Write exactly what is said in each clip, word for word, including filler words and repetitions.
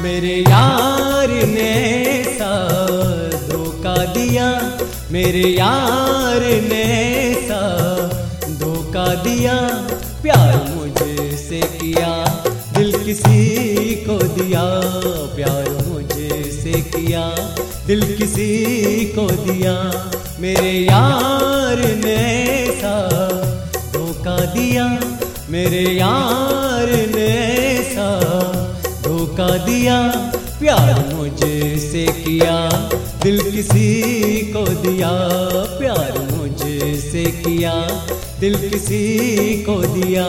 मेरे यार ने सा धोखा दिया, मेरे यार ने सा धोखा दिया। प्यार मुझसे किया दिल किसी को दिया, प्यार मुझसे किया दिल किसी को दिया। मेरे यार ने सा धोखा दिया, मेरे यार ने सा धोखा दिया। प्यार मुझसे किया दिल किसी को दिया, प्यार मुझसे किया दिल किसी को दिया।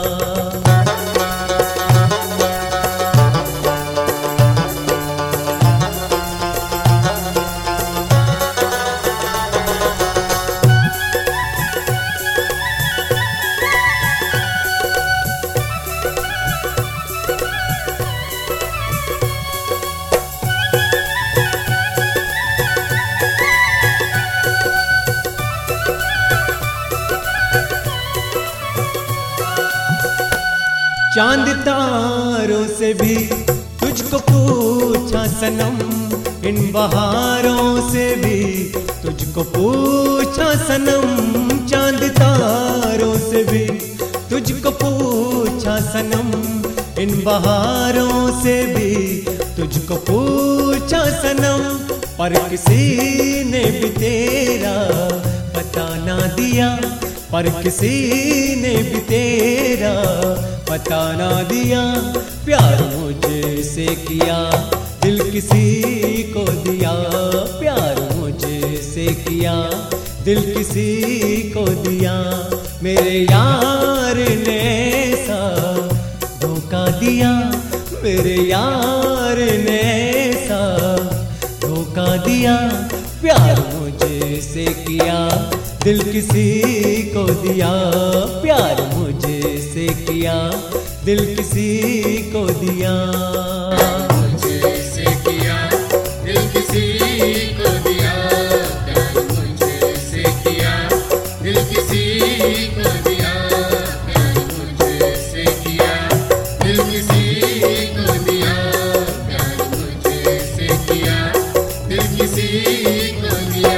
चांद तारों से भी तुझको पूछा सनम, इन बहारों से भी तुझको पूछा सनम। चांद तारों से भी तुझको पूछा सनम, इन बहारों से भी तुझको पूछा सनम। पर किसी ने भी तेरा पता ना दिया, पर किसी ने भी तेरा पता ना दिया। प्यार मुझसे किया दिल किसी को दिया, प्यार मुझसे किया दिल किसी को दिया। मेरे यार ने सा धोखा दिया, मेरे यार ने सा धोखा दिया। प्यार मुझसे किया दिल किसी को दिया, प्यार मुझसे किया दिल किसी को दिया। मुझसे किया दिल किसी को दिया, प्यार मुझसे किया दिल किसी को दिया, प्यार मुझसे किया दिल किसी को दिया, प्यार मुझसे किया दिल किसी को दिया।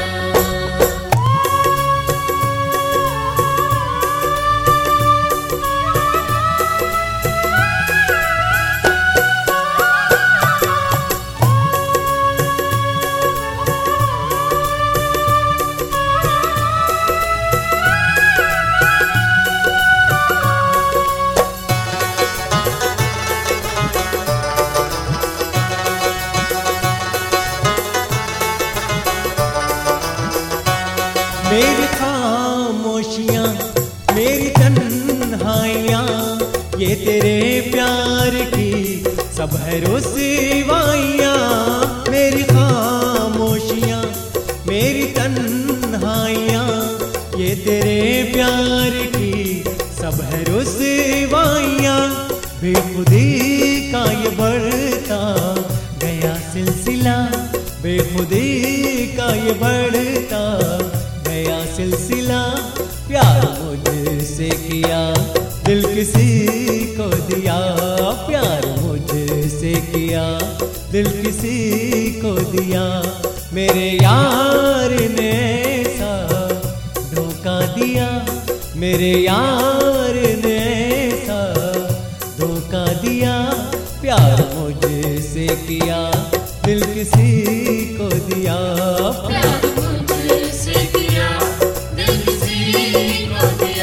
मेरी खामोशियाँ मेरी तन्हाइयाँ, ये तेरे प्यार की सब है रुसवाइयाँ। मेरी खामोशियाँ मेरी तन्हाइयाँ, ये तेरे प्यार की सब है रुसवाइयाँ। बेखुदी का ये बढ़ता गया सिलसिला, बेखुदी का ये बढ़ता गया सिलसिला। प्यार मुझसे किया दिल किसी को दिया, प्यार मुझसे किया दिल किसी को दिया। मेरे यार ने सा धोखा दिया, मेरे यार ने सा धोखा दिया। प्यार मुझसे किया दिल किसी को दिया, प्यार मुझसे किया दिल किसी को दिया।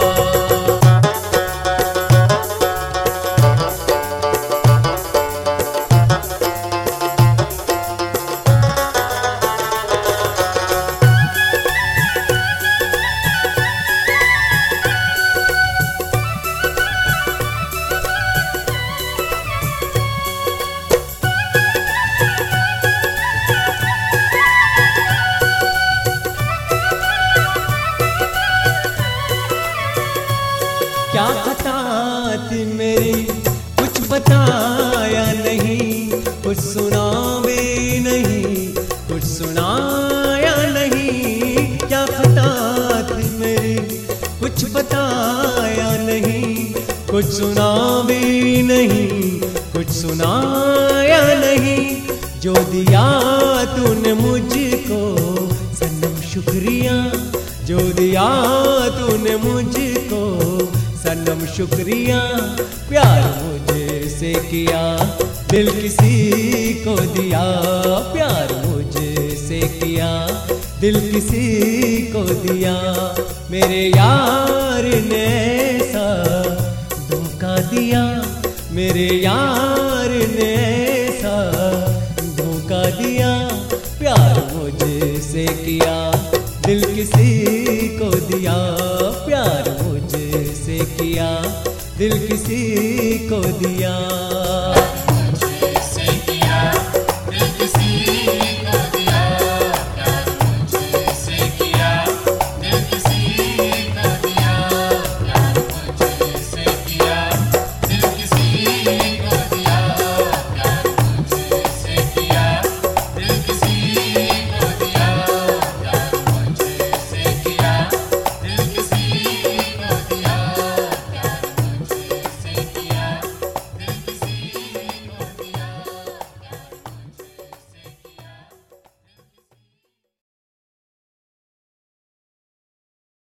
क्या खता थी मेरी कुछ बताया नहीं, कुछ सुना भी नहीं, कुछ सुनाया नहीं। क्या खता थी मेरी कुछ बताया नहीं, कुछ सुना भी नहीं, कुछ सुनाया नहीं, जो दिया तूने मुझको सनम शुक्रिया, जो दिया तूने मुझको सनम शुक्रिया। प्यार मुझे से किया दिल किसी को दिया, प्यार मुझे से किया दिल किसी को दिया। मेरे यार ने ऐसा धोखा दिया, मेरे यार ने ऐसा धोखा दिया। प्यार मुझे से किया दिल किसी को दिया, प्यार मुझे से किया दिल किसी को दिया।